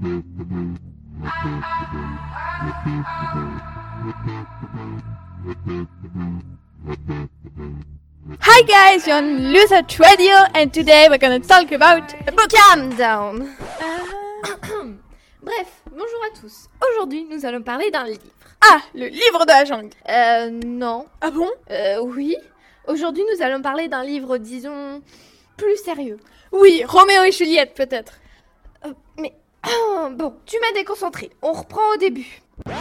Hi guys, you're on Luther Radio and today we're gonna talk about a book. Calm down. Bref, bonjour à tous. Aujourd'hui, nous allons parler d'un livre. Ah, le livre de la jungle. Non. Ah bon? Oui. Aujourd'hui, nous allons parler d'un livre, disons, plus sérieux. Oui, Roméo et Juliette peut-être. Mais, bon, tu m'as déconcentré. On reprend au début.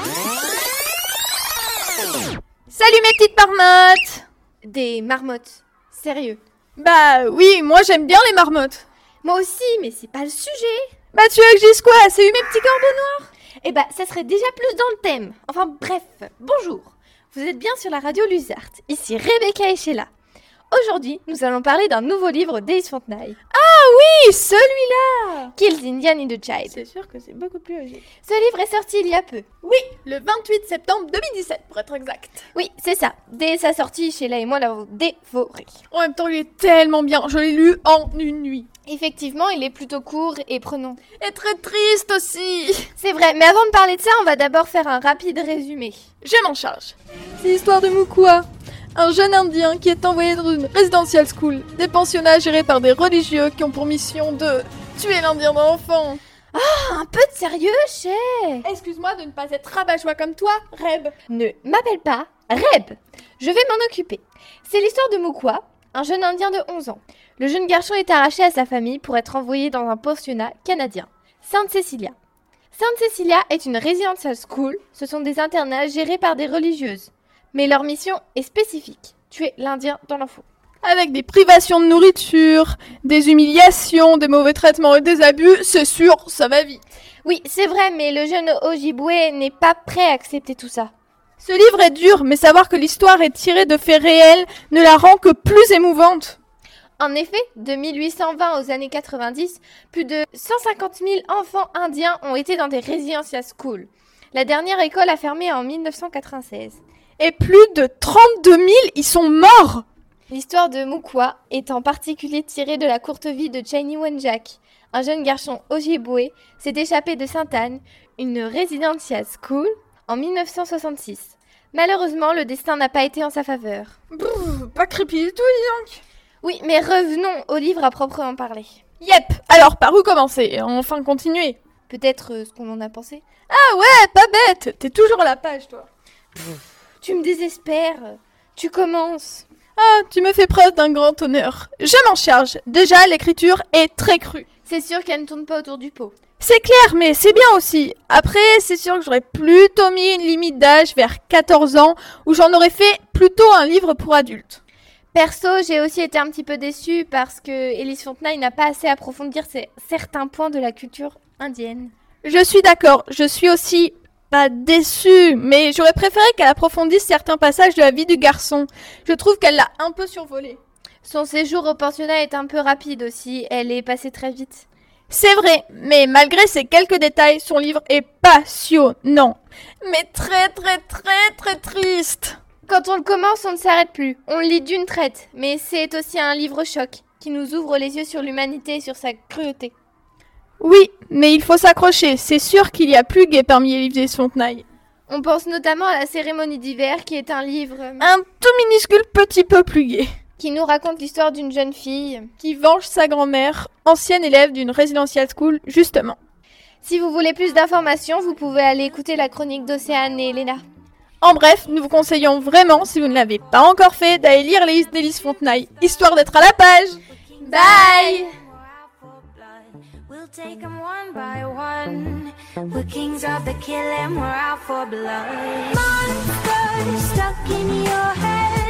Salut mes petites marmottes. Des marmottes. Sérieux. Bah oui, moi j'aime bien les marmottes. Moi aussi, mais c'est pas le sujet. Bah tu veux que je dise quoi? C'est eu mes petits corbeaux noirs? Eh bah, ça serait déjà plus dans le thème. Enfin bref, bonjour. Vous êtes bien sur la radio Luzart. Ici Rebecca et Sheila. Aujourd'hui, nous allons parler d'un nouveau livre d'Ace Fontenay. Ah oui, celui-là! Kills Indian in the Child. C'est sûr que c'est beaucoup plus logique. Ce livre est sorti il y a peu. Oui, le 28 septembre 2017 pour être exact. Oui, c'est ça. Dès sa sortie, Sheila et moi l'avons dévoré. En même temps, il est tellement bien. Je l'ai lu en une nuit. Effectivement, il est plutôt court et prenant. Et très triste aussi. C'est vrai, mais avant de parler de ça, on va d'abord faire un rapide résumé. Je m'en charge. C'est l'histoire de Mukua, un jeune indien qui est envoyé dans une residential school, des pensionnats gérés par des religieux qui ont pour mission de tuer l'indien dans l'enfant. Ah, un peu de sérieux, Shay. Excuse-moi de ne pas être rabat-joie comme toi, Reb. Ne m'appelle pas Reb. Je vais m'en occuper. C'est l'histoire de Mukua, un jeune indien de 11 ans. Le jeune garçon est arraché à sa famille pour être envoyé dans un pensionnat canadien, Sainte Cecilia. Sainte Cecilia est une residential school, ce sont des internats gérés par des religieuses. Mais leur mission est spécifique, tuer l'Indien dans l'enfant. Avec des privations de nourriture, des humiliations, des mauvais traitements et des abus, c'est sûr, ça va vite. Oui, c'est vrai, mais le jeune Ojibwe n'est pas prêt à accepter tout ça. Ce livre est dur, mais savoir que l'histoire est tirée de faits réels ne la rend que plus émouvante. En effet, de 1820 aux années 90, plus de 150 000 enfants indiens ont été dans des residential schools. La dernière école a fermé en 1996. Et plus de 32 000 y sont morts. L'histoire de Mukua est en particulier tirée de la courte vie de Chinny Wenjack. Un jeune garçon Ojibwe s'est échappé de Sainte-Anne, une residential school, en 1966. Malheureusement, le destin n'a pas été en sa faveur. Pas creepy du tout, dis donc. Oui, mais revenons au livre à proprement parler. Yep. Alors, par où commencer? Enfin, continuer. Peut-être ce qu'on en a pensé. Ah ouais, pas bête. T'es toujours à la page, toi. Tu me désespères. Tu commences. Ah, tu me fais preuve d'un grand honneur. Je m'en charge. Déjà, l'écriture est très crue. C'est sûr qu'elle ne tourne pas autour du pot. C'est clair, mais c'est bien aussi. Après, c'est sûr que j'aurais plutôt mis une limite d'âge vers 14 ans, où j'en aurais fait plutôt un livre pour adultes. Perso, j'ai aussi été un petit peu déçue parce que Elise Fontenay n'a pas assez approfondir certains points de la culture indienne. Je suis d'accord, je suis aussi pas déçue, mais j'aurais préféré qu'elle approfondisse certains passages de la vie du garçon. Je trouve qu'elle l'a un peu survolé. Son séjour au pensionnat est un peu rapide aussi, elle est passée très vite. C'est vrai, mais malgré ces quelques détails, son livre est passionnant. Mais très triste. Quand on le commence, on ne s'arrête plus. On le lit d'une traite, mais c'est aussi un livre choc qui nous ouvre les yeux sur l'humanité et sur sa cruauté. Oui, mais il faut s'accrocher. C'est sûr qu'il y a plus gai parmi les livres d'Ace Fontenay. On pense notamment à la cérémonie d'hiver, qui est un livre un tout minuscule petit peu plus gai, qui nous raconte l'histoire d'une jeune fille qui venge sa grand-mère, ancienne élève d'une residential school, justement. Si vous voulez plus d'informations, vous pouvez aller écouter la chronique d'Océane et Léna. En bref, nous vous conseillons vraiment, si vous ne l'avez pas encore fait, d'aller lire les livres d'Ace Fontenay, histoire d'être à la page. Bye! We'll take them one by one. We're kings of the killing, we're out for blood. Monsters stuck in your head.